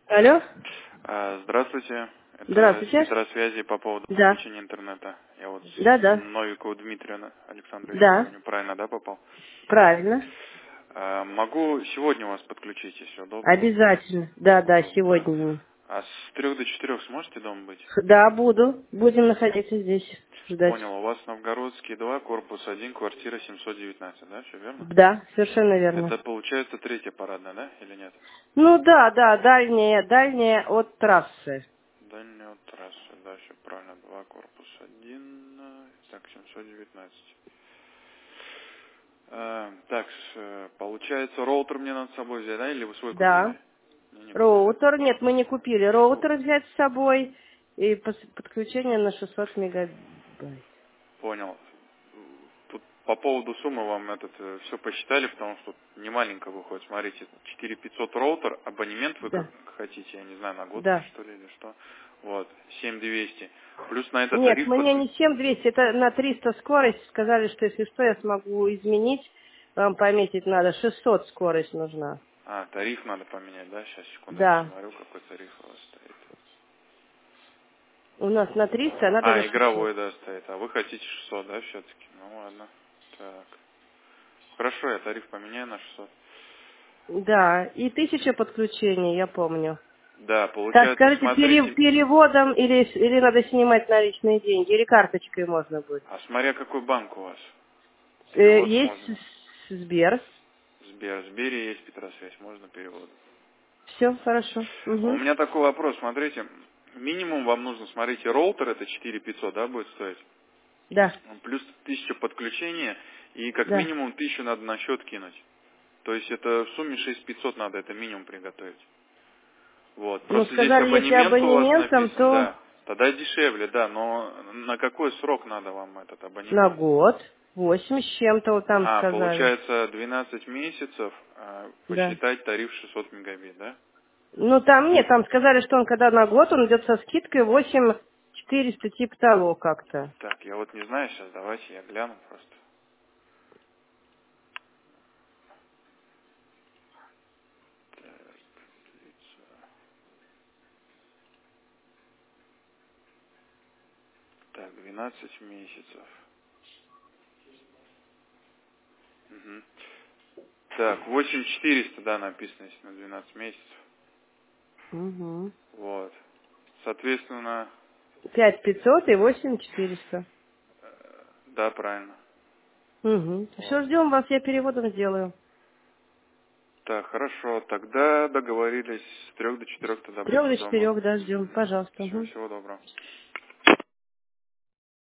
Алло? Здравствуйте. Это с Здравствуйте. Петросвязи по поводу Да. подключения интернета. Я вот Да. Новикову Дмитрию Александровичу Да. звоню. Правильно, да, попал? Правильно. Могу сегодня вас подключить, если удобно? Обязательно. Да, Да. сегодня. А с 3 до 4 сможете дома быть? Да, буду. Будем находиться здесь, ждать. Понял. У вас Новгородский 2, корпус 1, квартира 719, да? Все верно? Да, совершенно верно. Это получается третья парадная, да? Или нет? Ну да, дальняя от трассы. Дальняя трасса, да, все правильно. 2, корпус 1, так, 719. Так, получается, роутер мне надо с собой взять, да, или вы свой Да. купили? Не купили, да? Роутер, нет, мы не купили. Роутер взять с собой и подключение на 600 мегабайт. Понял. Тут по поводу суммы вам все посчитали, потому что не маленько выходит. Смотрите, 4500 роутер, абонемент вы как Да, хотите, я не знаю, на год да. что ли или что. Вот, 7200. Плюс на этот Нет, тариф мне не 7200, это на 300 скорость. Сказали, что если что, я смогу изменить. Вам пометить надо, 600 скорость нужна. тариф надо поменять, да? Сейчас, секунду, я Да. посмотрю, какой тариф у вас стоит. У нас на 300, а надо на 600. Игровой, да, стоит. А вы хотите 600, да, все-таки? Ну ладно. Так. Хорошо, я тариф поменяю на 600. Да, и 1000 подключений, я помню. Да, Так, получается, скажите, смотрите, переводом или надо снимать наличные деньги, или карточкой можно будет? смотря какой банк у вас. Перевод Есть можно. Сбер. Сбер. В Сбере есть Петросвязь, можно перевод. Все, хорошо. А у Угу. меня такой вопрос, смотрите, минимум вам нужно, смотрите, роутер это 4500, да, будет стоить? Да, Плюс 1000 подключения и как да. минимум 1000 надо на счет кинуть. То есть это в сумме 6500 надо, это минимум приготовить. Вот. Ну, Просто здесь сказали, если абонемент у вас абонементом, написан, то да. Тогда дешевле, да, но на какой срок надо вам этот на абонемент? год. 8 с чем-то вот там сказали. Получается 12 месяцев, Да. посчитать тариф 600 мегабит, да? Ну, там нет, там сказали, что он когда на год, он идет со скидкой 8400, типа того как-то. Так, я вот не знаю сейчас, давайте я гляну просто. Так, лица. Так, 12 месяцев. Мгм. Так, 8400, да, написано, если на 12 месяцев. Угу. Вот. Соответственно, 5500 и 8400. да, правильно. Угу. Все, Вот. ждем вас, я переводом сделаю. Так, хорошо, тогда договорились с 3 до 4 С тогда 3 будьте до дома. 4, да, ждем, пожалуйста. Все, Угу. всего доброго.